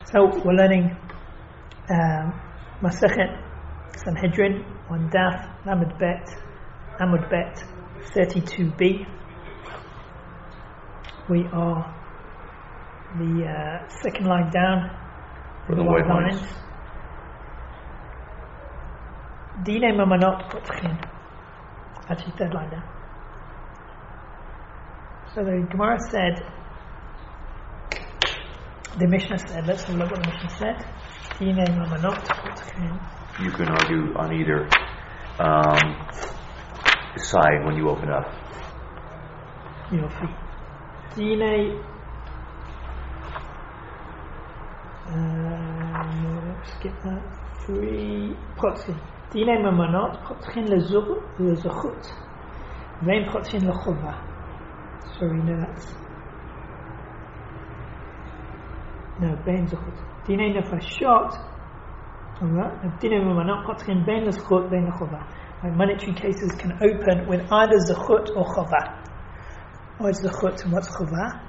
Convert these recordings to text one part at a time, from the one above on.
So we're learning Masechet Sanhedrin on Daf Amud Bet 32b. We are the second line down from the white lines. Dine Mamanot Potchin. Actually, third line down. So the Gemara said, the Mishnah said, let's have a look what the Mishnah said. Dine Mamanot Potchin. You can argue on either side when you open up. Yofi. Dine. Skip that. 3. Potchin. Dine Mamanot Potchin lezuchut. Vein Potchin lechova. So we know that's. No, Vein zuchut. Dine nefashot. Monetary cases can open with either zechut or chova. What's zechut and what's chova?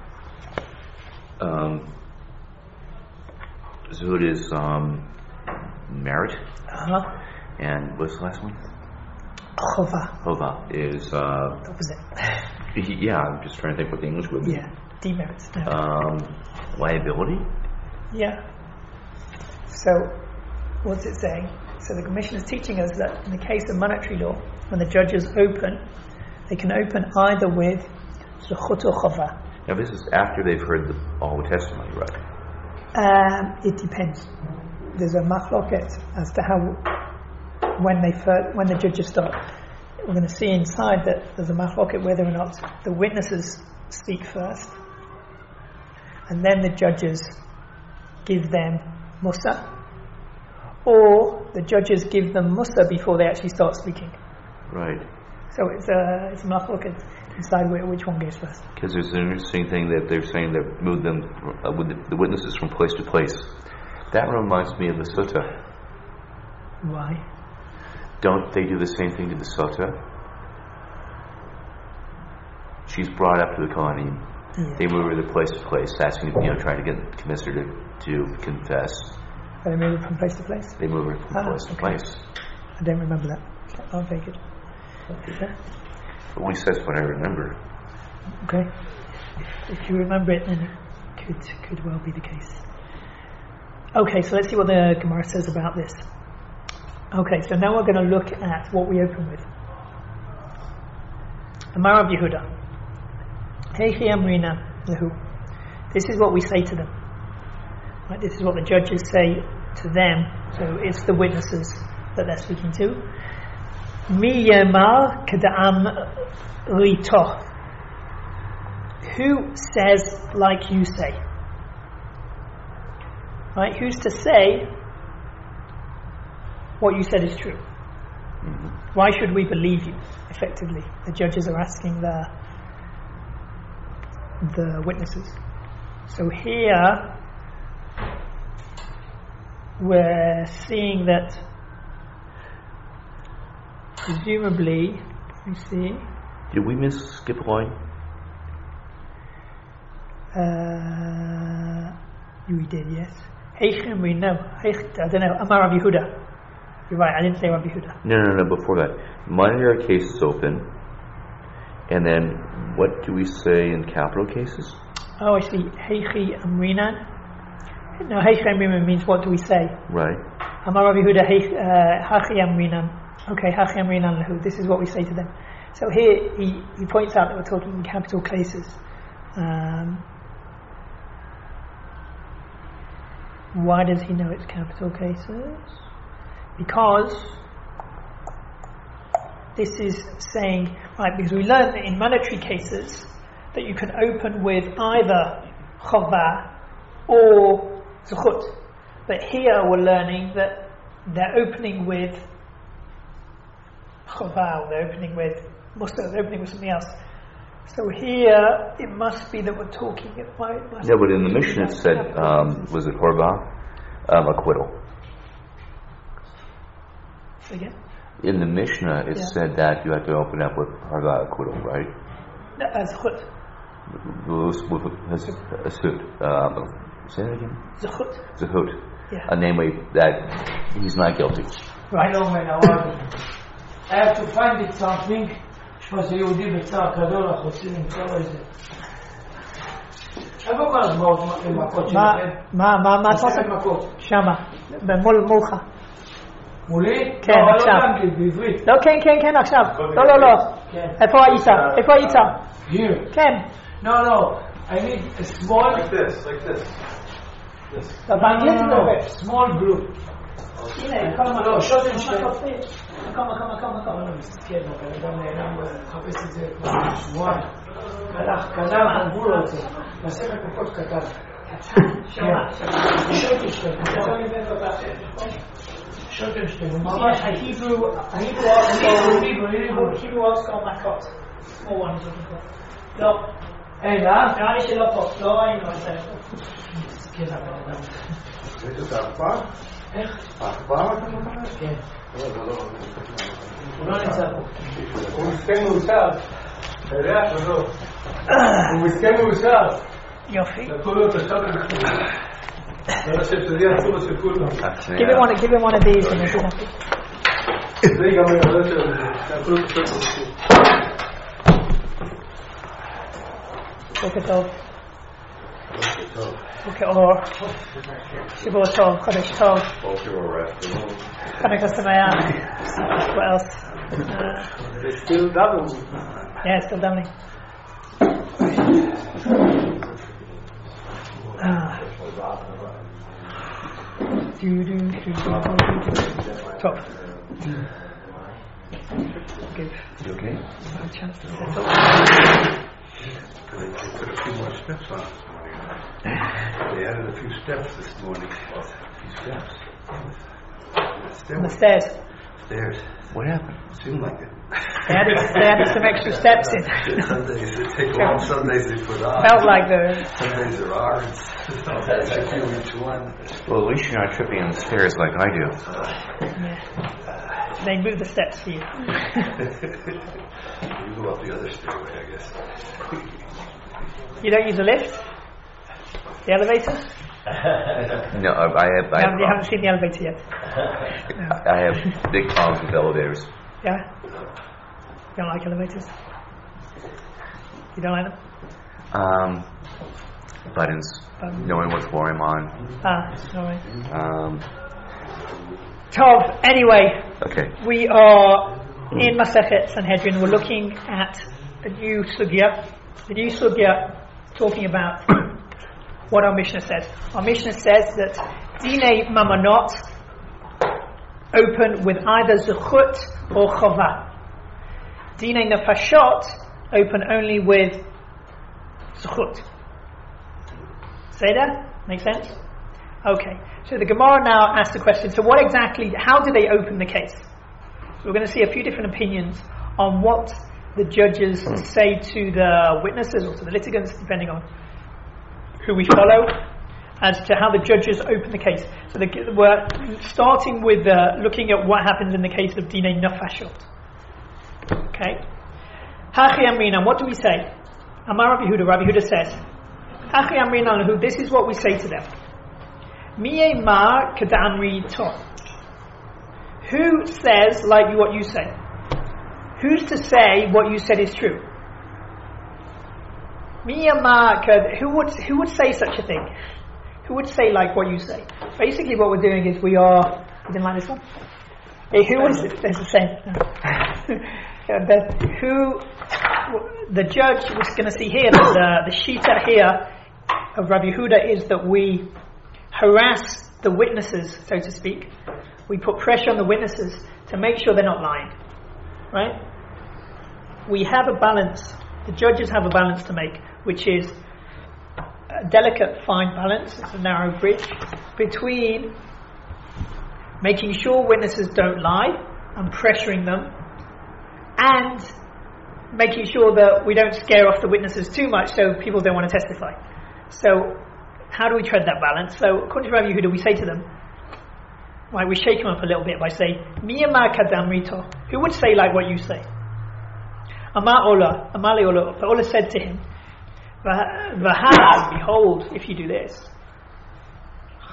Zechut is merit. And what's the last one? Chova. Chova is opposite. Yeah, I'm just trying to think what the English would be. Yeah, demerits. Liability. Yeah. So, what's it saying? So the Commission is teaching us that in the case of monetary law, when the judges open, they can open either with zechut or chova. Now this is after they've heard all the testimony, right? It depends. There's a machloket as to how when the judges start. We're going to see inside that there's a machloket whether or not the witnesses speak first, and then the judges give them musa, or the judges give them musa before they actually start speaking. Right. So it's a machloket inside which one goes first. Because there's an interesting thing that they're saying that move them with the witnesses from place to place. That reminds me of the sutta. Why? Don't they do the same thing to the sutta? She's brought up to the Kohanim. Yeah. They move her to place to place, asking, trying to convince her to confess. They move her from place to place? They move her from place to place. I don't remember that. Oh, very good. At least that's what I remember. Okay. If you remember it, then it could well be the case. Okay, so let's see what the Gemara says about this. Okay, so now we're going to look at what we open with. Amar Rav Yehuda. Heichi amrina lehu. This is what we say to them. Right, this is what the judges say to them. So it's the witnesses that they're speaking to. Mi yemar keda'am rito. Who says like you say? Right, who's to say what you said is true? Mm-hmm. Why should we believe you? Effectively, the judges are asking the witnesses. So here we're seeing that presumably, let me see. Did we skip a line? We did, yes. Heichem, we know. I don't know. Amar Rav Yehuda. You're right, I didn't say Rav Yehuda. No, before that. Monetary cases open, and then what do we say in capital cases? Oh, I see. Heichi Amrinan. No, Heichi Amrinan means what do we say? Right. Amar Rav Yehuda, Hachi Amrinan. Okay, Hachi Amrinan lehu. This is what we say to them. So here he points out that we're talking in capital cases. Why does he know it's capital cases? Because this is saying, right, because we learned that in monetary cases that you can open with either chova or zechut. But here we're learning that they're opening with chova, or they're opening with musa, they're opening with something else. So here it must be that we're talking. Yeah, but in the Mishnah it said, was it horba? Acquittal. Again? In the Mishnah it said that you have to open up with horba acquittal, right? As chut. Say that again. Zechut. Zehut. Yeah. Namely, that he's not guilty. Right. I have to find it something. שמה יהודי בצער גדול, אנחנו רוצים למצוא לו איזה. איפה כל הזמאות למכות שלכם? מה אתה עושה? מכות. שמה, מולך. מולי? כן, לא, עכשיו. לא באנגלית, בעברית. לא, כן, עכשיו. לא. כן. איפה היית? Here. כן. No, I need a small... Like this. באנגלית No, small group. הנה, כמה. לא, שוטנשטיין. כמה. אני מסתכל, אבל גם נעלם לחפש את זה כבר שבועיים. קנה, אמרו לו את זה. מסכת מכות קטן. שמה. שוטנשטיין. ממש ההיברו ארסקול מכות. small ones looking for. לא. אין, נראה לי שלא פה. לא ראינו את זה. מסתכל הבן אדם. ראית את העכבר? איך? העכבר אתה אומר? כן. לא. הוא לא נמצא פה. הוא מסכן מאושר. אתה יודע שלא. הוא מסכן מאושר. יופי. לקחו לו את השבת. לא חושב שזה יעצור של כולם. Give him one of these and he'll be happy. זה גם ירד של לקחו לו את השבת. בוקר טוב. בוקר אור. שבוע טוב, חודש טוב. חנוכה שמח. What else? They still double. Yeah, still doubling. Top. Give You okay? a chance to settle. They put a few more steps on this morning. They added a few steps this morning. A few steps. On the stairs. Stairs. What happened? Seemed like it. They added some extra steps in. Some days they take long, some days they put on. Felt like the. Some days there are. That's a few each one. Well, at least you're not tripping on the stairs like I do. They move the steps for you. You go up the other stairway, I guess. You don't use a lift? The elevator? No, I have You haven't seen the elevator yet. I have big problems with elevators. Yeah? You don't like elevators? You don't like them? Buttons, knowing what floor I'm on. No way. Tov, anyway, Okay. we are in Masechet Sanhedrin. We're looking at a new sugya. The new sugya talking about what our Mishnah says. Our Mishnah says that Dinei Mamonot open with either Zechut or Chava. Dinei Nefashot open only with Zechut. Say that? Make sense? Okay. So the Gemara now asks the question, so what exactly, how do they open the case? So we're going to see a few different opinions on what the judges say to the witnesses or to the litigants, depending on who we follow, as to how the judges open the case. So we're starting with looking at what happens in the case of Dinei Nefashot. Okay. Hachi Amrinan, what do we say? Amar Rabbi Yehuda says, Hachi Amrinan, this is what we say to them. Miyemar Kadamri To. Who says like what you say? Who's to say what you said is true? Who would say such a thing? Who would say like what you say? Basically what we're doing is you didn't like this one? There's the same. The judge was going to see here that the shita here of Rabbi Yehuda is that we harass the witnesses, so to speak. We put pressure on the witnesses to make sure they're not lying. Right? We have a balance. The judges have a balance to make, which is a delicate, fine balance. It's a narrow bridge between making sure witnesses don't lie and pressuring them, and making sure that we don't scare off the witnesses too much so people don't want to testify. So how do we tread that balance? So according to Rabbi Yehuda, we say to them, right, we shake them up a little bit by saying, Miyamar Kadam Rito. Who would say like what you say? Amar Ola said to him, V'ha, behold, if you do this,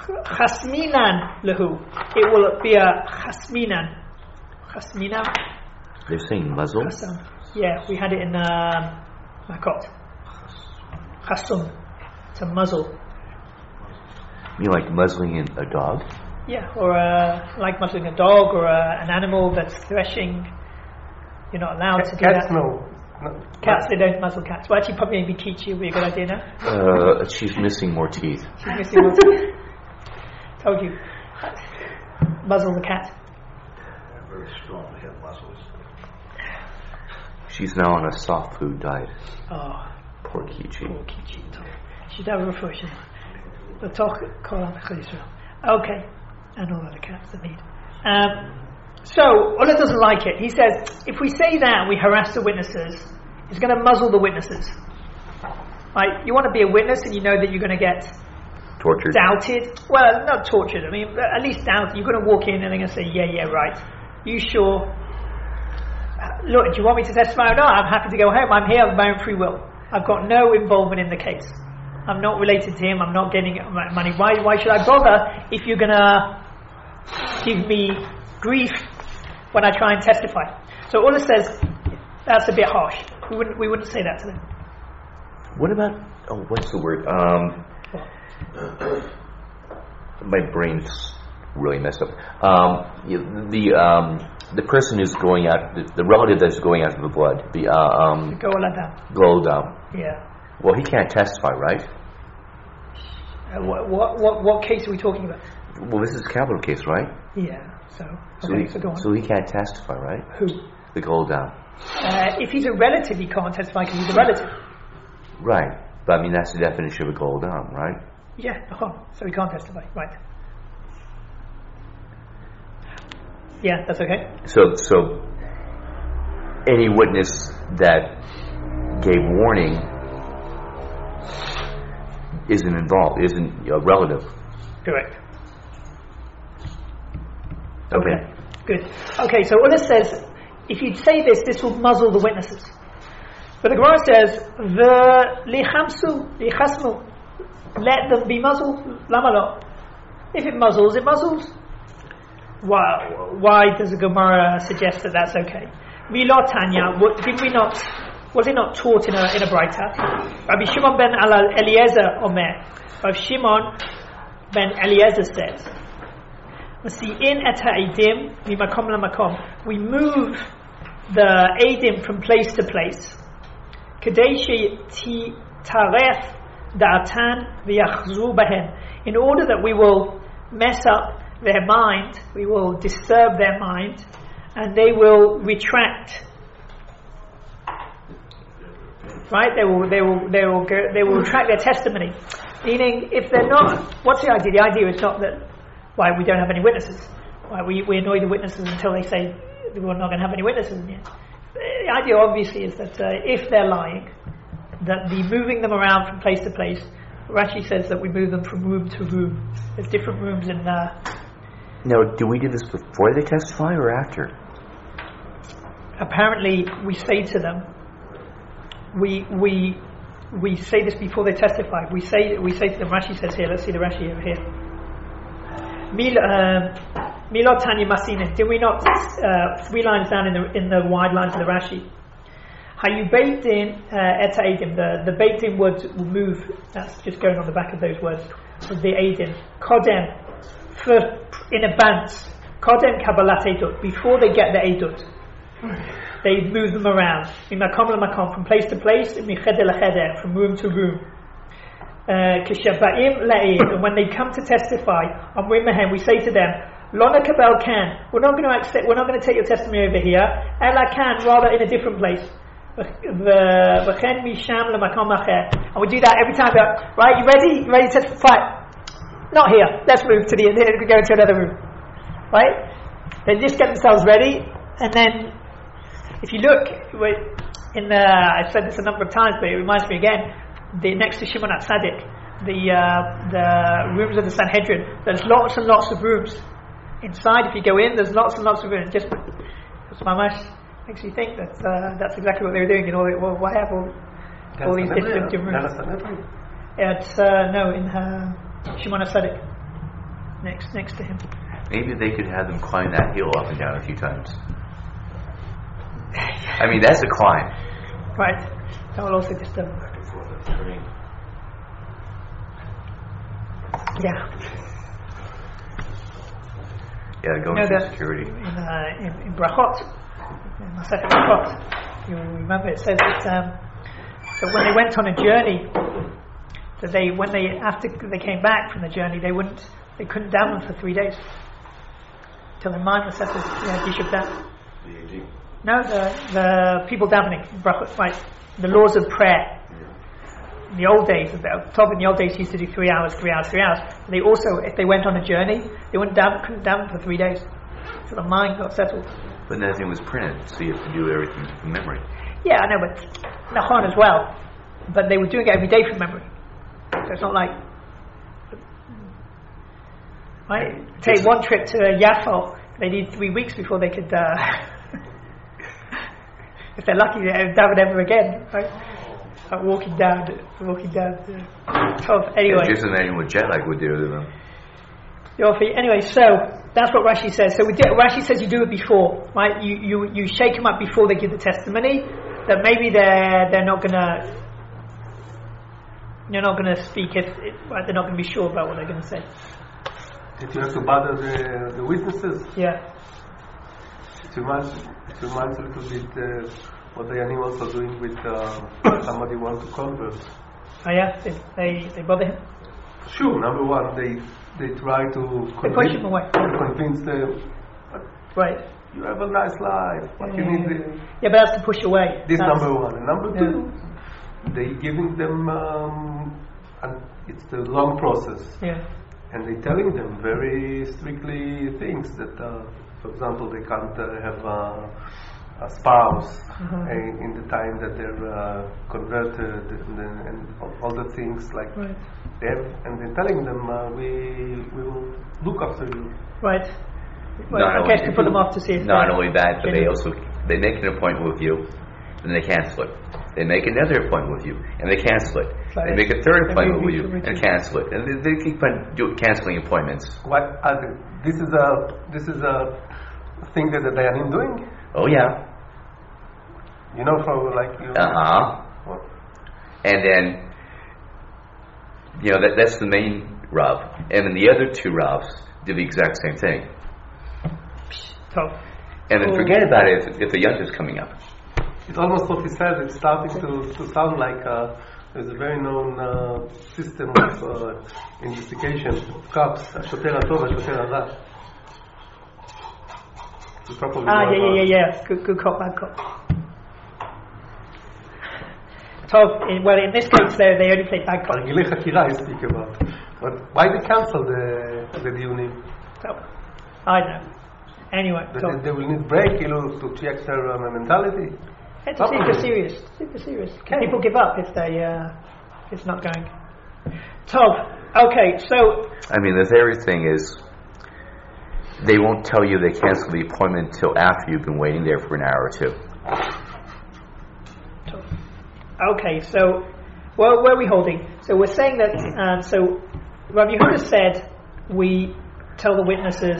chasminan lehu. It will be a chasminan. Chasminan. They're saying muzzle? Chasam. Yeah, we had it in Makot. Chasum. It's a muzzle. You mean like muzzling a dog? Yeah, or like muzzling a dog or an animal that's threshing. You're not allowed to do Cats, that. no. Cats, they don't muzzle cats. Well, actually, probably maybe Kichi would be a good idea now. She's missing more teeth. She's missing more teeth. Told you. Muzzle the cat. They're very strong. They have muscles. She's now on a soft food diet. Oh, Poor Kichi. poor Kichi. She's never refreshing. The talk call on Israel. Okay, and all other cats that need. So Ullah doesn't like it. He says, if we say that we harass the witnesses, it's going to muzzle the witnesses. Right? You want to be a witness and you know that you're going to get Tortured. doubted. Well, not tortured. I mean, at least doubted. You're going to walk in and they're going to say, yeah, right. You sure? Look, do you want me to testify or not? I'm happy to go home. I'm here of my own free will. I've got no involvement in the case. I'm not related to him. I'm not getting money. Why should I bother if you're going to give me grief when I try and testify? So Ullah says that's a bit harsh. We wouldn't say that to them. What about, what's the word? My brain's really messed up. The person who's going out, the relative that's going after the blood, the Goladam. Yeah. Well, he can't testify, right? What case are we talking about? Well, this is a capital case, right? Yeah. So go on. So he can't testify, right? Who? The Goladam. If he's a relative, he can't testify because he's a relative. Right. But I mean, that's the definition of a Goladam, right? Yeah. So he can't testify, right? Yeah, that's okay. So any witness that gave warning isn't involved, isn't a relative. Correct. Okay. Good. Okay, so Ullah says, if you'd say this will muzzle the witnesses. But the Gemara says, lichasmu, let them be muzzled. Lama lo. If it muzzles, it muzzles. Why does the Gemara suggest that that's okay? Milot Tanya, was it not taught in a Braita? Rabbi Shimon ben Eliezer Omer. Rabbi Shimon ben Eliezer says, we move the Eidim from place to place. In order that we will mess up their mind, we will disturb their mind, and they will retract. Right? They will retract their testimony. Meaning, if they're not, what's the idea? The idea is not that why we don't have any witnesses. Why we annoy the witnesses until they say we're not going to have any witnesses in the end. The idea, obviously, is that if they're lying, that the moving them around from place to place. Rashi says that we move them from room to room. There's different rooms in. Now, do we do this before they testify or after? Apparently, we say to them. We say this before they testify. We say to them. Rashi says here. Let's see the Rashi over here. Milot Tanya Masinin. Did we not 3 lines down in the wide lines of the Rashi? How you baked in et Eidim. The baked in words will move. That's just going on the back of those words. Of the Eidim. Kodem, in advance. Kodem Kabbalat Eidut. Before they get the Eidut, they move them around. From place to place. From room to room. And when they come to testify, we say to them, Lona Kabel can. We're not going to accept. We're not going to take your testimony over here. Ella can, rather in a different place. And we do that every time. Right, you ready? You ready to testify? Not here. Let's move to go into another room. Right? They just get themselves ready, and then if you look in the, I've said this a number of times, but it reminds me again. Next to Shimon HaTzadik, the rooms of the Sanhedrin, there's lots and lots of rooms. Inside, if you go in, there's lots and lots of rooms. Just mamash makes you think that that's exactly what they were doing. Why have all these different rooms? It's no in Shimon HaTzadik. next to him. Maybe they could have them climb that hill up and down a few times. I mean, that's a climb. Right. That will also disturb him. Yeah. Yeah, going through security. In Brachot, in Masechet Brachot, you remember it says that when they went on a journey, that after they came back from the journey, they couldn't daven for 3 days till the mind was settled. Yishuv daven. No, the people davening Brachot, right? The laws of prayer. In the old days, in the old days, used to do 3 hours. They also, if they went on a journey, they couldn't daven for 3 days, so the mind got settled. But nothing was printed, so you have to do everything from memory. Yeah, I know, but Nachon as well. But they were doing it every day from memory, so it's not like. Right? Take one trip to Yafo, they need 3 weeks before they could. If they're lucky, they daven ever again, right? Walking down. 12. Anyway, just imagine what jet lag would do to them. Anyway, so that's what Rashi says. So Rashi says you do it before, right? You shake them up before they give the testimony. That maybe they're not gonna speak if right, they're not gonna be sure about what they're gonna say. If you have to bother the witnesses. Yeah. It reminds a little bit what the animals are doing with somebody who wants to convert. Oh yeah, they bother him. Sure. Number one, they try to push him away. Convince them. Right. You have a nice life. But you need but that's to push away. This number one. And number two, they giving them. And it's a long process. Yeah. And they telling them very strictly things that, for example, they can't have a spouse in the time that they're converted and all the things like that, and they're telling them we will look after you. Right. I guess to put them off to see. Not only that, but they make an appointment with you, and they cancel it. They make another appointment with you, and they cancel it. They make a third appointment with you, and cancel it. And they keep on canceling appointments. What? This is a thing that they are doing. Oh yeah. You know, for like you. What? And then, that's the main Rav, and then the other two Ravs do the exact same thing. And then forget about it if the Yontif is coming up. It's almost what he says. It's starting to sound like there's a very known system of investigation of cops. Shoter HaTov, Shoter HaRa. Yeah. Good cop, bad cop. Well, in this case, they only play bad cop. Argilei Chakira you speak about. But why they cancel the Diunim? I don't know. Anyway, they will need break, to check their mentality. It's super serious. Can people give up if it's not going? Okay, so. I mean, the theory thing is, they won't tell you they cancel the appointment until after you've been waiting there for an hour or two. Okay, so where are we holding? So we're saying that. So Rav Yehuda said we tell the witnesses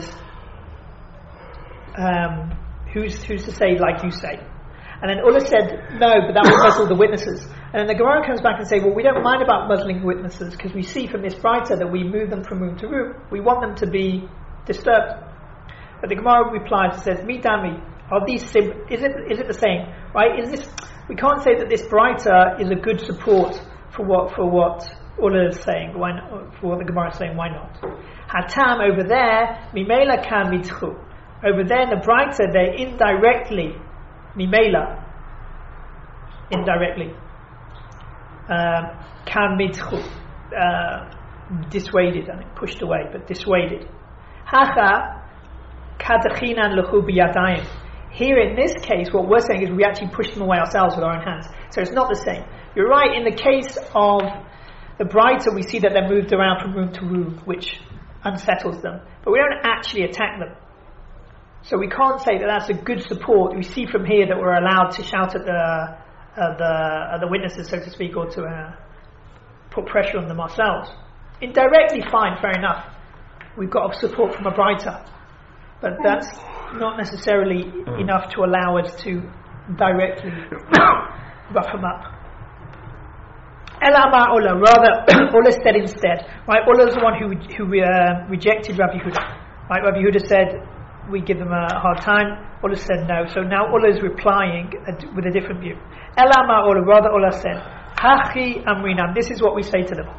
who's to say like you say, and then Ulla said no, but that will muzzle the witnesses. And then the Gemara comes back and say, well, we don't mind about muzzling witnesses because we see from this Breita that we move them from room to room. We want them to be disturbed. But the Gemara replies and says, "Midami, are these is it the same? Right? Is this? We can't say that this Breita is a good support for what Ulla is saying. Why not, for what the Gemara is saying? Why not? Hatam over there, Mimela kan mitchu. Over there in the Breita, they're indirectly Mimela, indirectly kan mitchu, dissuaded, pushed away, but dissuaded. Hacha katachinan lechu biyadayim. Here in this case, what we're saying is we actually push them away ourselves with our own hands. So it's not the same. You're right, in the case of the Breita, we see that they're moved around from room to room, which unsettles them. But we don't actually attack them. So we can't say that that's a good support. We see from here that we're allowed to shout at the witnesses, so to speak, or to put pressure on them ourselves. Indirectly, fine, fair enough. we've got support from a Braita. But that's not necessarily enough to allow us to directly rough him up. Elama Ola, rather, Ola said instead, right? Ola is the one who rejected Rabbi Yehuda. Right? Rabbi Yehuda said, we give them a hard time. Ola said no. So now Ola is replying with a different view. Elama Ola, rather Ola said, Hachi Amrinam, this is what we say to them.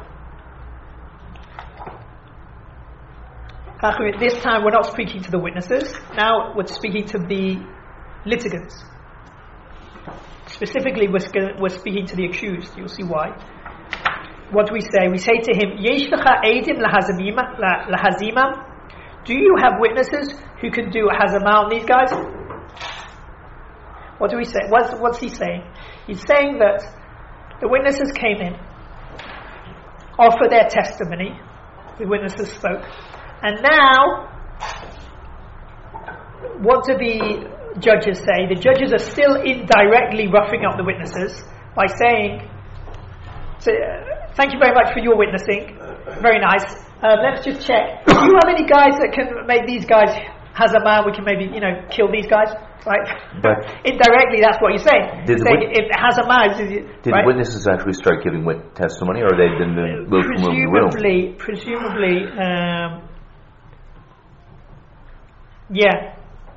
This time we're not speaking to the witnesses, now we're speaking to the litigants. Specifically, we're speaking to the accused. You'll see why. What do we say? We say to him, Yesh lecha eidim lahazimam? Do you have witnesses who can do a hazamah on these guys? What do we say? What's he saying? He's saying that the witnesses came in, offered their testimony, the witnesses spoke, and now, what do the judges say? The judges are still indirectly roughing up the witnesses by saying, thank you very much for your witnessing, very nice, let's just check, do you have any guys that can make these guys hazamah, we can maybe, kill these guys, right? But indirectly that's what you're saying. If hazamah did the witnesses actually start giving testimony, or they've been moved from the room? Presumably, yeah.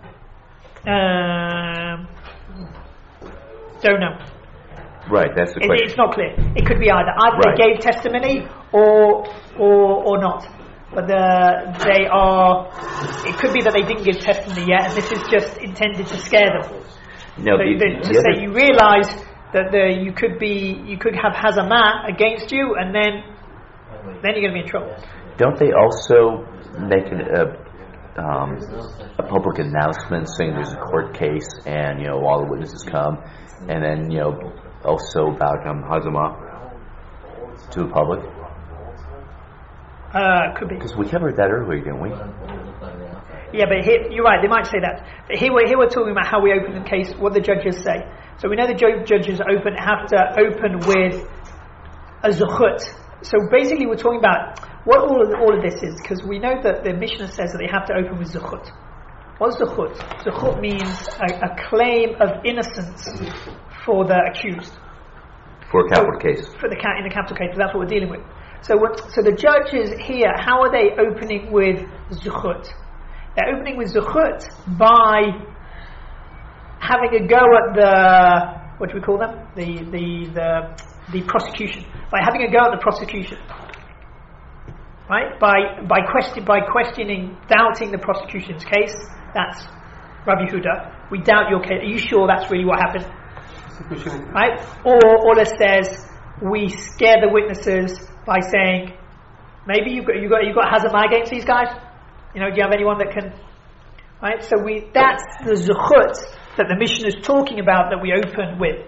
Don't know. Right, that's the question. It's not clear. It could be either they gave testimony or not. But they are. It could be that they didn't give testimony yet, and this is just intended to scare them. No, so say you realise that you could have hazamah against you, and then you're going to be in trouble. Don't they also make a public announcement saying there's a court case and all the witnesses come, and then also about hazamah to the public? Could be, because we covered that earlier, didn't we? Yeah, but here, you're right, they might say that, but here we're talking about how we open the case, what the judges say. So we know the judges have to open with a zuchut. So basically we're talking about what all of this is, because we know that the Mishnah says that they have to open with zuchut. What's zuchut? Zuchut means a claim of innocence for the accused. For a capital case. In the capital case, that's what we're dealing with. So the judges here, how are they opening with zuchut? They're opening with zuchut by having a go at what do we call them? The prosecution. By having a go at the prosecution. Right? By questioning, doubting the prosecution's case. That's Rabbi Yehuda. We doubt your case. Are you sure that's really what happened? Right? Or it says we scare the witnesses by saying, maybe you got hazamah against these guys. Do you have anyone that can? Right. So that's the zuchut that the Mishnah is talking about that we open with.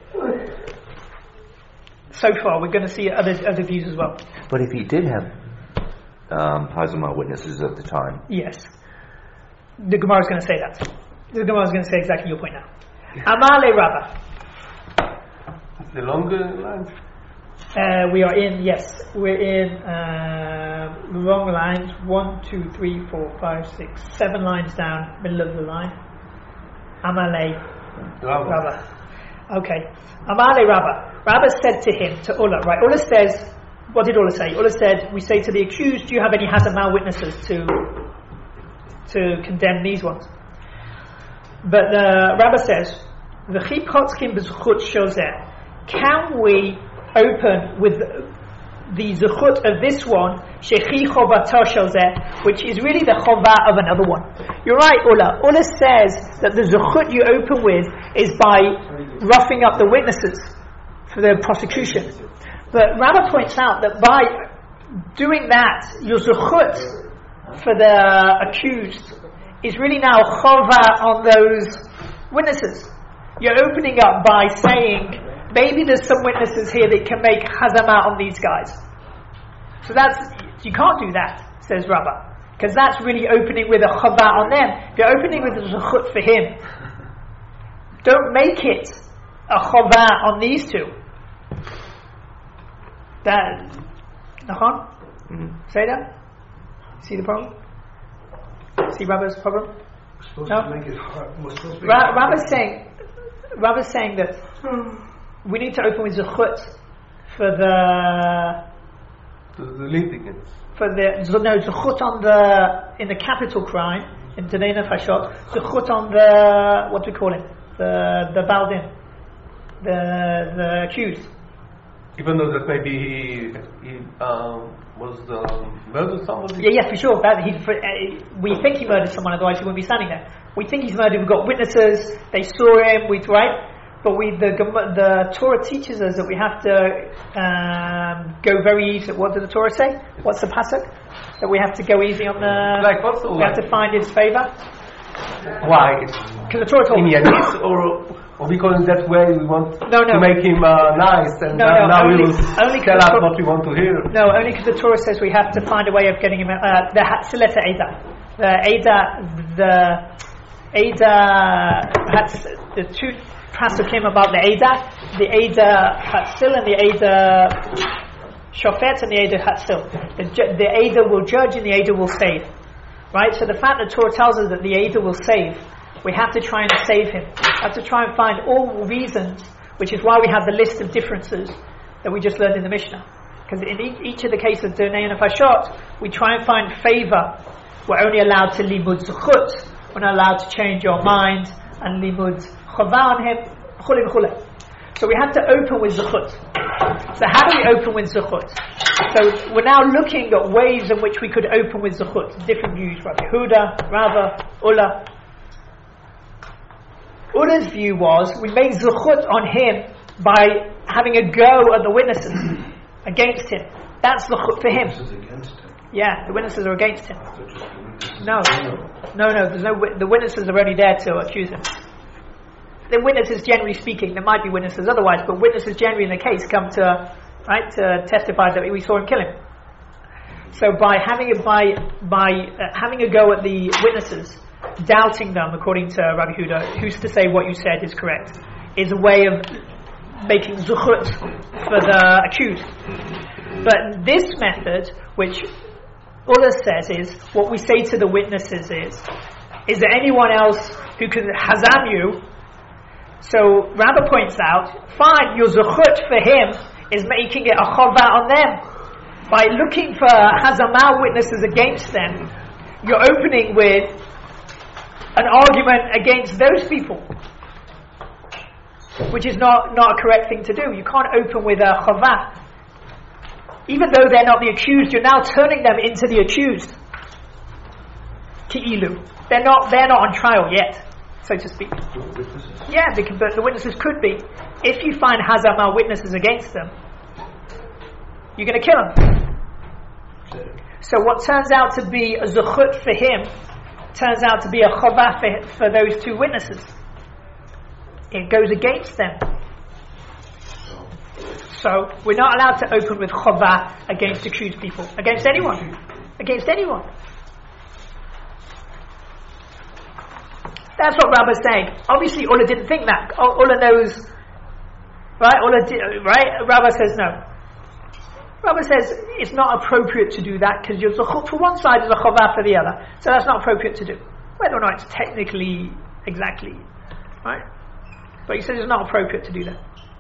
So far, we're going to see other views as well. But if he did have hazamah witnesses at the time, yes, the Gemara is going to say that. The Gemara is going to say exactly your point now. Amale Rabbah. The longer line. We're in wrong lines. 1, 2, 3, 4, 5, 6, 7 lines down, middle of the line. Amale Rabbah. Okay. Amale Rabbah. Rabbah said to him, to Ulla, right? Ulla says, what did Ulla say? Ulla said, we say to the accused, do you have any hazamah witnesses to condemn these ones? But Rabbah says, V'chi potzkim b'zuchut shozeh. Can we open with the zuchut of this one, shechi chovato shozeh, which is really the chovah of another one? You're right, Ulla. Ulla says that the zuchut you open with is by roughing up the witnesses for the prosecution. But Rabbah points out that by doing that, your zuchut for the accused is really now chovah on those witnesses. You're opening up by saying, maybe there's some witnesses here that can make hazamah on these guys. So you can't do that, says Rabbah, because that's really opening with a chavah on them. If you're opening with a zuchut for him, don't make it a chavah on these two. That, Nachon? Say that? See the problem? See Rabbi's problem? We're supposed No? to make it hard. We're supposed to make Rabbi's saying that we need to open with Zuchut for the litigants. Zuchut on in the capital crime in Dinei Nefashot. Zuchut on the what do we call it? The Baldin, the accused. Even though that maybe he was murdered somebody? Yeah, for sure. We think he murdered someone, otherwise he wouldn't be standing there. We think he's murdered, we've got witnesses, they saw him, right? But the Torah teaches us that we have to go very easy. What did the Torah say? What's the pasuk? That we have to go easy on the... we have to find his favor. Why? Because the Torah told us. Or because in that way we want to make him nice, and now we will tell us what we want to hear. No, only because the Torah says we have to find a way of getting him the Hatzilet the two pasukim about the Eidah Hatzil and the Eidah Shofet and the Eidah Hatzil. The Eidah will judge and the Eidah will save. Right? So the fact that Torah tells us that the Eidah will save, we have to try and save him. We have to try and find all reasons, which is why we have the list of differences that we just learned in the Mishnah. Because in each of the cases of Dinei Nefashot, we try and find favor. We're only allowed to limud zuchut. We're not allowed to change our mind and limud chavah on him. So we have to open with zuchut. So how do we open with zuchut? So we're now looking at ways in which we could open with zuchut. Different views, Rabbi Yehuda, Rava, Ulla. Ulla's view was we make zuchut on him by having a go at the witnesses against him. That's zuchut for him. Yeah, the witnesses are against him. No. There's the witnesses are only there to accuse him. The witnesses, generally speaking, there might be witnesses otherwise, but witnesses generally in the case come to testify that we saw him kill him. So by having a go at the witnesses, doubting them, according to Rabbi Yehuda, who's to say what you said is correct, is a way of making zuchut for the accused. But this method, which Ulla says, is what we say to the witnesses is there anyone else who can hazam you? So Rabbi points out, fine, your zuchut for him is making it a chovah on them. By looking for hazamah witnesses against them, you're opening with an argument against those people, which is not a correct thing to do. You can't open with a chovah. Even though they're not the accused, you're now turning them into the accused. Ki'ilu. They're not on trial yet, so to speak. Yeah, but the witnesses could be. If you find hazamah witnesses against them, you're going to kill them. So what turns out to be a zuchut for him turns out to be a chovah for those two witnesses. It goes against them. So we're not allowed to open with chovah against accused people, against anyone. That's what Rabbi's saying. Obviously, Ulla didn't think that. Ulla knows, right? Right? Rabbi says no. Rabbi says it's not appropriate to do that because your zuchut for one side is a chovah for the other. So that's not appropriate to do. Whether or not it's technically exactly, right? But he says it's not appropriate to do that.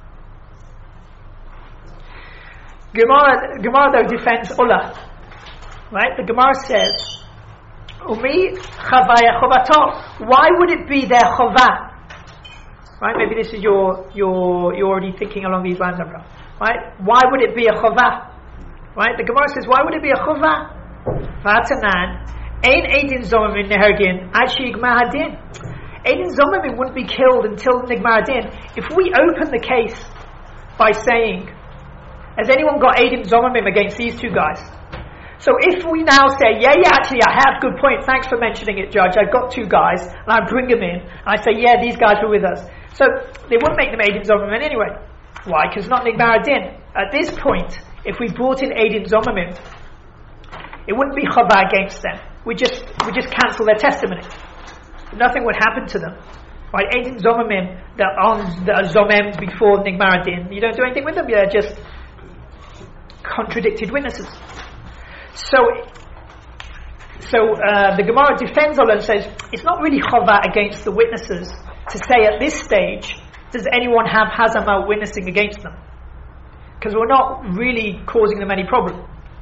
Gemara though defends Ulla. Right? The Gemara says, Umi chavaya chovato. Why would it be their chovah? Right? Maybe this is you're already thinking along these lines, Abraham. Right? Why would it be a chovah? Right? The Gemara says, why would it be a chovah? V'atanan ein eidin zomim nehergin ad she'igmar hadin. Eidin zomim wouldn't be killed until nigmar hadin. If we open the case by saying, has anyone got Eidim Zomimim against these two guys? So if we now say, actually I have, good point, thanks for mentioning it, Judge, I've got two guys, and I bring them in, and I say, these guys were with us. So they wouldn't make them Eidim Zomimim anyway. Why? Because not Nigmar Hadin. At this point, if we brought in Eidim Zomimim, it wouldn't be Chavah against them. We just cancel their testimony. Nothing would happen to them. Right? Eidim Zomimim that are Zomem before Nigmar Hadin, you don't do anything with them, they're just contradicted witnesses. So So the Gemara defends Allah and says it's not really chava against the witnesses to say at this stage does anyone have hazama witnessing against them, because we're not really causing them any problem.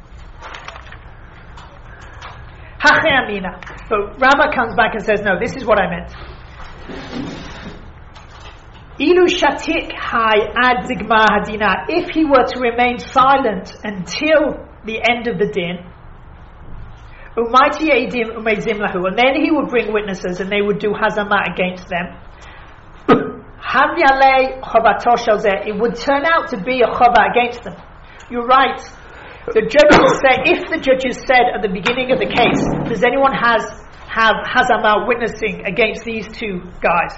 Hache amina. But Rama comes back and says, no, this is what I meant. Ilu shatik hai ad zigma hadina. If he were to remain silent until the end of the din, umayti eidim umezim lahu, and then he would bring witnesses and they would do hazama against them. Hamyalei chovato shel zeh. It would turn out to be a chova against them. You're right. The judges say, if the judges said at the beginning of the case, does anyone have hazama witnessing against these two guys?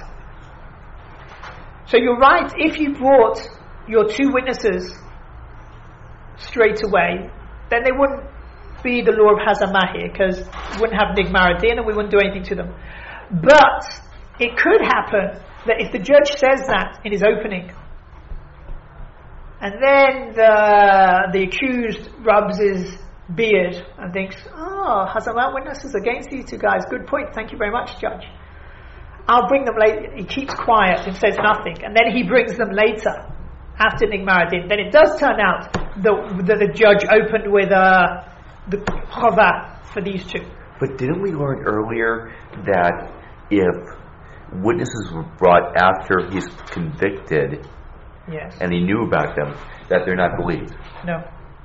So you're right, if you brought your two witnesses straight away, then they wouldn't be the law of hazama here, because we wouldn't have nigmar adin and we wouldn't do anything to them. But it could happen that if the judge says that in his opening, and then the accused rubs his beard and thinks, hazama witnesses against these two guys, good point, thank you very much, judge. I'll bring them later. He keeps quiet and says nothing, and then he brings them later after nigmar adin. Then it does turn out that the judge opened with the chava for these two. But didn't we learn earlier that if witnesses were brought after he's convicted, yes, and he knew about them, that they're not believed? No.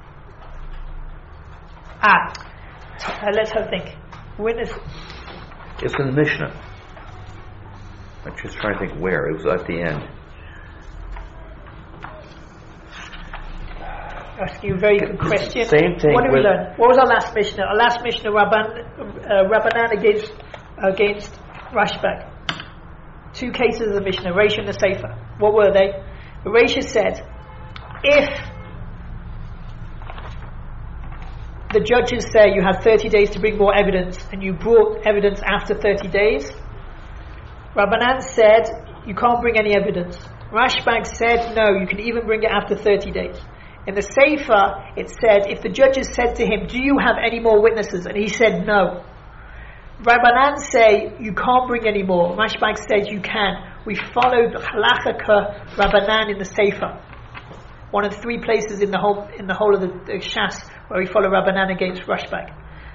Let's have a think. Witness. It's in the Mishnah. I'm just trying to think where. It was at the end. Ask you a very good question. Same thing. What did we learn? What was our last Mishnah? Our last Mishnah, Rabbanan against Rashbag. Two cases of the Mishnah, Reish and the Sefer. What were they? The Reish said, if the judges say you have 30 days to bring more evidence, and you brought evidence after 30 days, Rabbanan said you can't bring any evidence. Rashbag said no, you can even bring it after 30 days. In the Sefer, it said if the judges said to him, do you have any more witnesses? And he said no. Rabbanan say you can't bring any more. Rashbag says you can. We followed Halachaka Rabbanan in the Sefer. One of the three places in the whole of the Shas where we follow Rabbanan against Rashbag.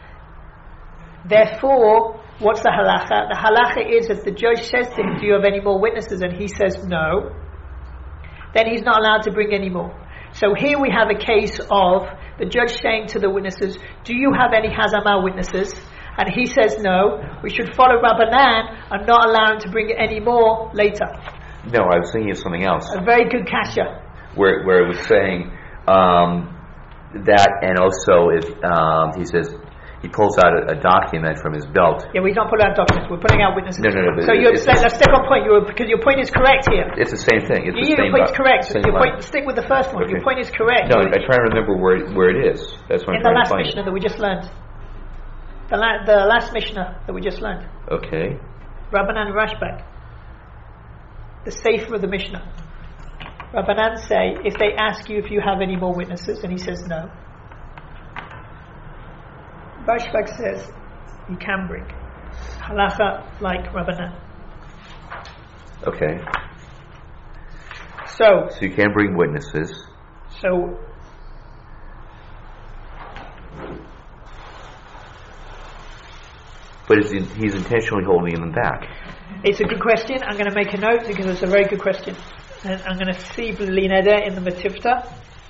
Therefore, what's the halacha? The halacha is that the judge says to him, do you have any more witnesses? And he says no. Then he's not allowed to bring any more. So here we have a case of the judge saying to the witnesses, do you have any hazama witnesses? And he says no. We should follow Rabbanan and not allow him to bring any more later. No, I was thinking of something else. A very good kasha. Where it was saying that, and also if he says, he pulls out a document from his belt. Yeah, we're not pulling out documents. We're putting out witnesses. No. So let's stick on point. Because your point is correct here. It's the same thing. Your point is correct. Stick with the first one. Okay. Your point is correct. No, I try to remember where it is. That's what I'm trying to find. In the last Mishnah that we just learned. The last Mishnah that we just learned. Okay. Rabbanan and Rashbag. The Sefer of the Mishnah. Rabbanan say, if they ask you if you have any more witnesses, and he says no, Rashbag says you can bring. Halacha like Rabbanan. Okay. So you can bring witnesses. So but he's intentionally holding them back. It's a good question. I'm going to make a note because it's a very good question. And I'm going to see Lineda in the Matifta.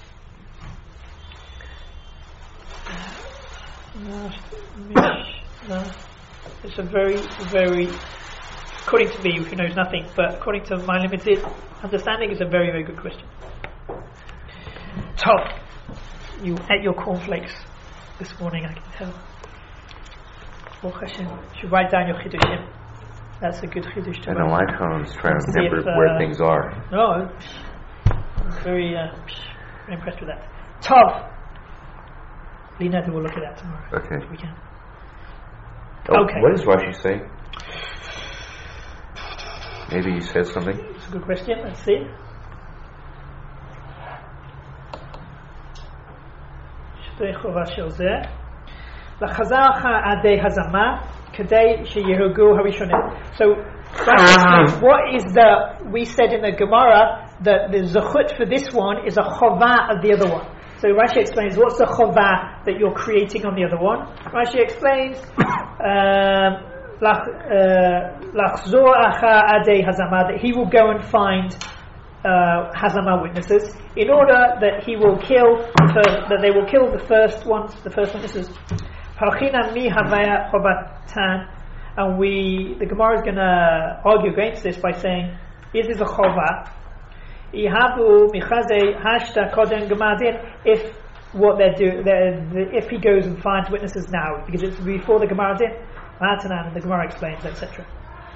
It's a very, very, according to me, who knows nothing, but according to my limited understanding, it's a very, very good question. Top, you ate your cornflakes this morning, I can tell. You should write down your chidushim. That's a good chidush to write. I know, I was trying to remember where things are. No, I'm very impressed with that. Tov. Lina will look at that tomorrow. Okay. If we can. Okay. What does Rashi say? Maybe he says something. It's a good question. Let's see. L'chazarcha adei hazama kadei sheyehugu harishonim. So what is we said in the Gemara that the zechut for this one is a chovah of the other one. So Rashi explains what's the chovah that you're creating on the other one. Rashi explains lachzor acha adei hazama, that he will go and find hazama witnesses in order that he will kill that they will kill the first witnesses. Parchina mi havaya chovatan, and the Gemara is going to argue against this by saying, is this a chovah? Ihabu michazei hashta kodem gemadin, if what they're doing, if he goes and finds witnesses now, because it's before the Gemara din, Matanan, and the Gemara explains, etc.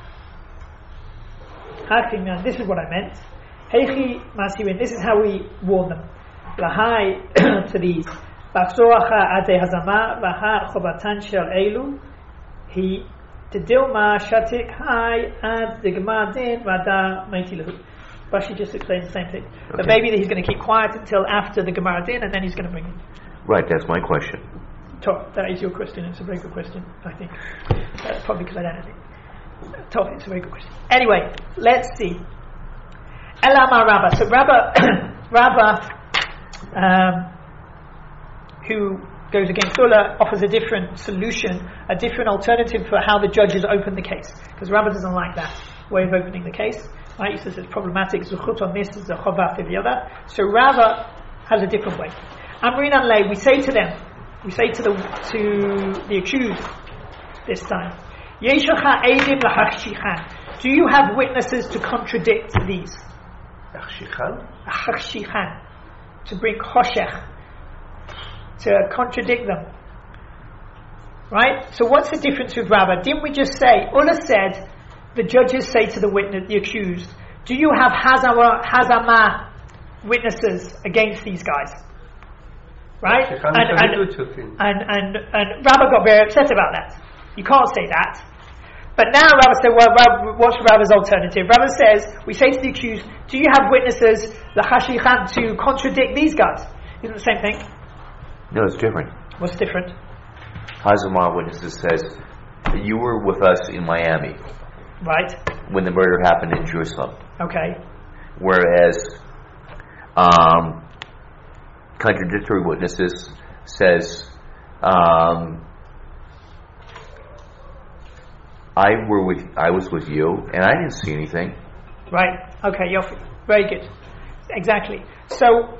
This is what I meant. Heichi masirin, this is how we warn them. Lahai to these. Bachzoacha ade hazama, laha chobatan shel elu, he tedilma shatik hai ad the Gemara din vada meitilahu. Rashi just explains the same thing. Okay. But maybe he's going to keep quiet until after the Gemara din, and then he's going to bring it. Right, that's my question. That is your question. It's a very good question, I think. Probably because I don't know. It's a very good question. Anyway, let's see. Elama Rabba. So Rabba, who goes against Ula, offers a different solution, a different alternative for how the judges open the case. Because Rabba doesn't like that way of opening the case. Right? He says it's problematic. Zuchut on this is a chovah for the other. So Rabba has a different way. Amrin and Lei, we say to the accused this time, Yeshacha eidim lahachshichan. Do you have witnesses to contradict these? Lahachshichan, to bring choshech, to contradict them. Right? So what's the difference with Rabba? Didn't we just say, Ula said, the judges say to the witness, the accused, do you have hazama witnesses against these guys? Right? And Rabba got very upset about that. You can't say that. But now Rabba said, well, what's Rabba's alternative? Rabba says, we say to the accused, do you have witnesses, l'chashichan, to contradict these guys? Isn't it the same thing? No, it's different. What's different? Hazama witnesses says, you were with us in Miami. Right. When the murder happened in Jerusalem. Okay. Whereas contradictory witnesses says, I was with you and I didn't see anything. Right. Okay, Yofi. Very good. Exactly. So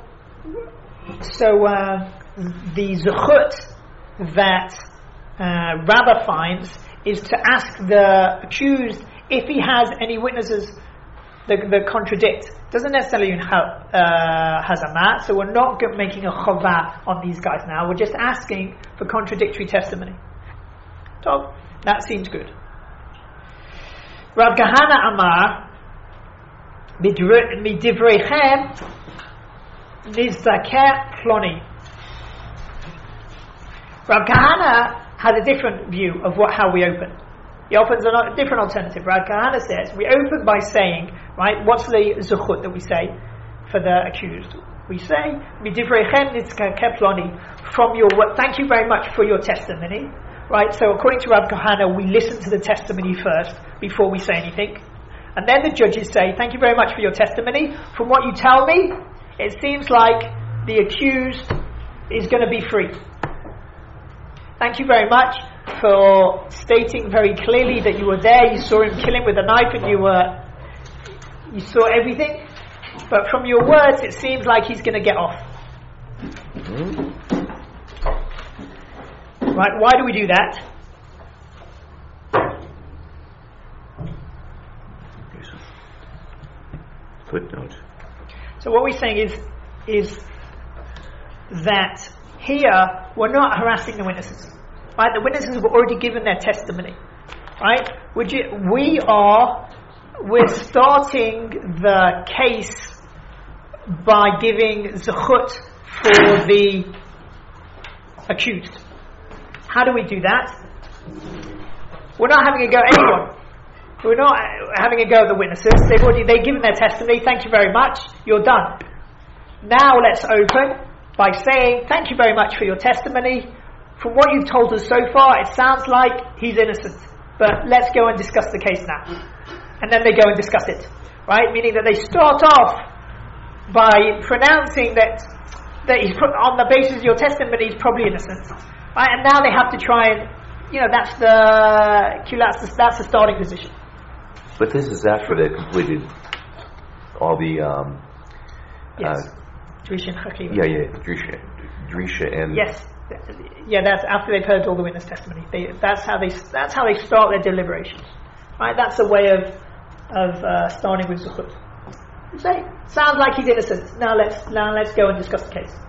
the zechut that Rabba finds is to ask the accused if he has any witnesses that contradict. Doesn't necessarily have hazama, so we're not making a chovah on these guys now. We're just asking for contradictory testimony. So that seems good. Rav Kahana Amar midivreichem nizdaker ploni. Rav Kahana has a different view of how we open. He opens a different alternative. Rav Kahana says we open by saying, right, what's the zuchut that we say for the accused? We say, midivreichem nizdaker ploni, from your word, thank you very much for your testimony. Right, so according to Rav Kahana, we listen to the testimony first before we say anything. And then the judges say, thank you very much for your testimony. From what you tell me, it seems like the accused is going to be free. Thank you very much for stating very clearly that you were there, you saw him kill him with a knife and you saw everything. But from your words, it seems like he's going to get off. Right, why do we do that? Footnote. So what we're saying is that here we're not harassing the witnesses. Right, the witnesses have already given their testimony. Right, we're starting the case by giving zechut for the accused. How do we do that? We're not having a go at anyone. We're not having a go at the witnesses. They've given their testimony. Thank you very much. You're done. Now let's open by saying thank you very much for your testimony. from what you've told us so far, it sounds like he's innocent. But let's go and discuss the case now. And then they go and discuss it. Right? Meaning that they start off by pronouncing that he's on the basis of your testimony, he's probably innocent. Right? And now they have to try and, that's the starting position. But this is after they've completed all the yes. Drisha and Chakiva. Drisha and yes. That's after they've heard all the witness testimony. That's how they start their deliberations. Right? That's a way of starting with Zuchut. Say, sounds like he's innocent. Now let's go and discuss the case.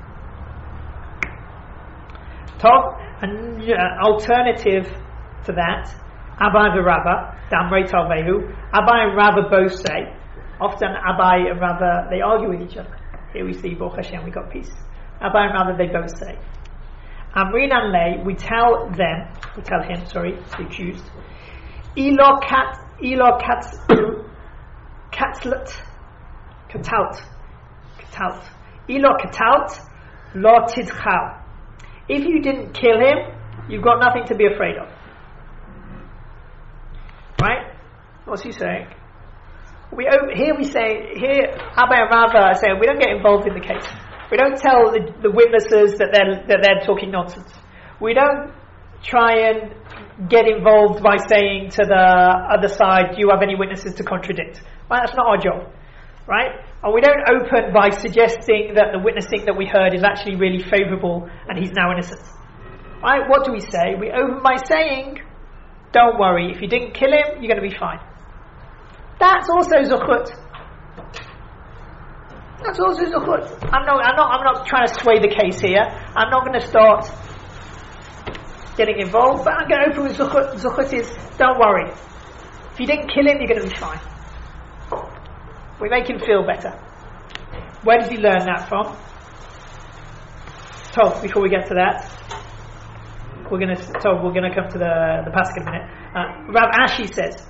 Top, an alternative to that, Abai and Rava, Damrei Talvehu. Abai and Rava both say. Often Abai and Rava, they argue with each other. Here we see, Baruch Hashem, we got peace. Abai and Rava, they both say. Amrin and Lei, we tell him, the accused, Elo katalt. Elo katalt, lo tidchal. If you didn't kill him, you've got nothing to be afraid of. Right? What's he saying? Here Abai and Rava are saying we don't get involved in the case. We don't tell the witnesses that they're talking nonsense. We don't try and get involved by saying to the other side, do you have any witnesses to contradict? Right? That's not our job. Right? And we don't open by suggesting that the witnessing that we heard is actually really favourable and he's now innocent. Right? What do we say? We open by saying, don't worry, if you didn't kill him, you're going to be fine. That's also Zuchut. That's also Zuchut. I'm not trying to sway the case here. I'm not going to start getting involved, but I'm going to open with Zuchut. Zuchut is, don't worry. If you didn't kill him, you're going to be fine. We make him feel better. Where did he learn that from? Before we get to that, we're going to come to the pasuk in a minute. Rav Ashi says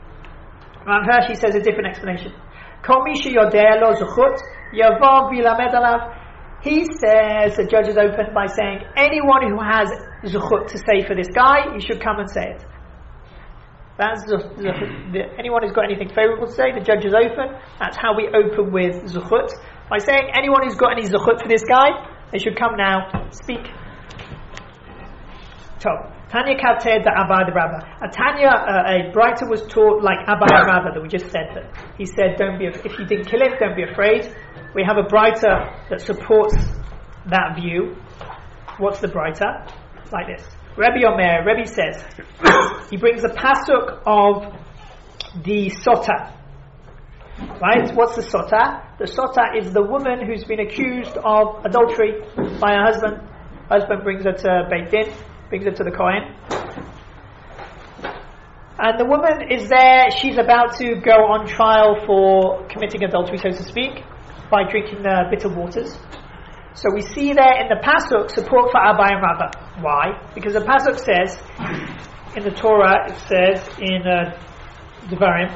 a different explanation. He says the judge is open by saying anyone who has zuchut to say for this guy, you should come and say it. That's anyone who's got anything favourable to say, the judge is open. That's how we open with zuchut. By saying anyone who's got any zuchut for this guy, they should come now, speak. Tanya Kater da Abai the Rava. A Breita was taught like Abai and Rava that we just said that. He said, if you didn't kill him, don't be afraid. We have a Breita that supports that view. What's the Breita? Like this. Rebbe says, he brings a pasuk of the Sota. Right? What's the Sota? The Sota is the woman who's been accused of adultery by her husband. Husband brings her to Beit Din, brings her to the Kohen. And the woman is there, she's about to go on trial for committing adultery, so to speak, by drinking the bitter waters. So we see there in the Pasuk support for Abai and Rava. Why? Because the Pasuk says, in the Torah, it says in Devarim,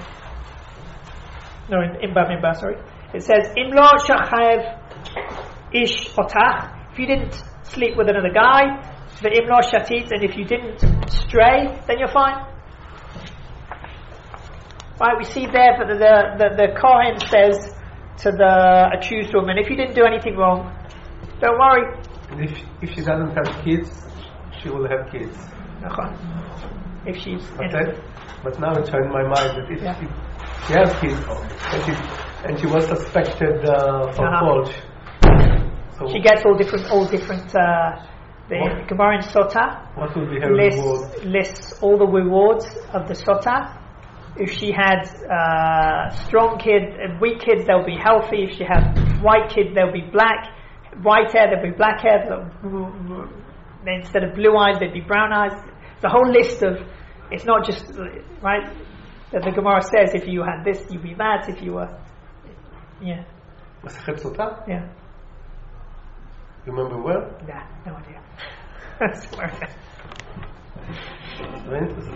in Bamidbar, sorry, it says, Im lo shachayev ish otach, if you didn't sleep with another guy, Ve'im lo shatit, and if you didn't stray, then you're fine. Right, we see there that the Kohen says to the accused woman, if you didn't do anything wrong, don't worry. If she doesn't have kids, she will have kids. If she's but now it's in my mind that if she has kids and she was suspected for false, so she gets all different. The Gemara in Sota what will be her reward? Lists all the rewards of the Sota. If she had strong kids and weak kids, they'll be healthy. If she had white kids, they'll be black. White hair, they'll be black hair. Instead of blue eyes, they'd be brown eyes. The whole list of, it's not just, right, that the Gemara says if you had this, you'd be that. If you were, Yeah. You remember where? Nah, no idea.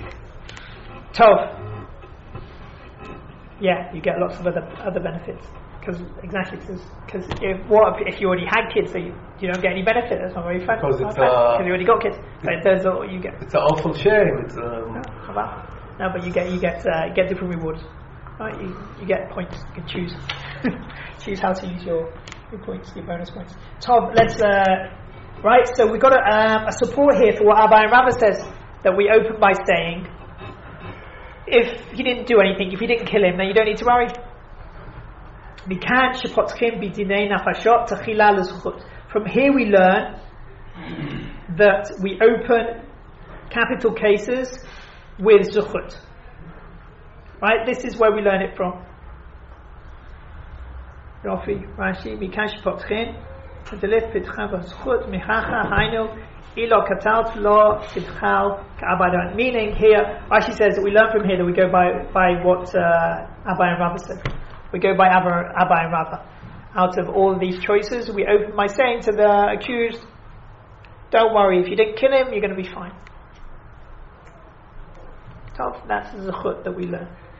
Tov. Yeah, you get lots of other benefits. Because if you already had kids, so you don't get any benefit? That's not very fun. Because you already got kids. So there's all you get. It's an awful shame. It's no, but you get different rewards. Right? You get points. You can choose choose how to use your points, your bonus points. Tom, let's right. So we've got a support here for what Abba and Rava says, that we open by saying, if he didn't do anything, if you didn't kill him, then you don't need to worry. From here we learn that we open capital cases with zuchut. Right? This is where we learn it from. Rashi, Mikash Potchin, Delif Pitcha Zchut, Michacha, Hainu, Ilo Katalt Lo Pitchal Ka'abadan. Meaning here, Rashi says that we learn from here that we go by what Abba and Rava said. We go by Abba and Rava. Out of all of these choices, we open by saying to the accused, don't worry, if you didn't kill him, you're going to be fine. So that's the zechut that we learn.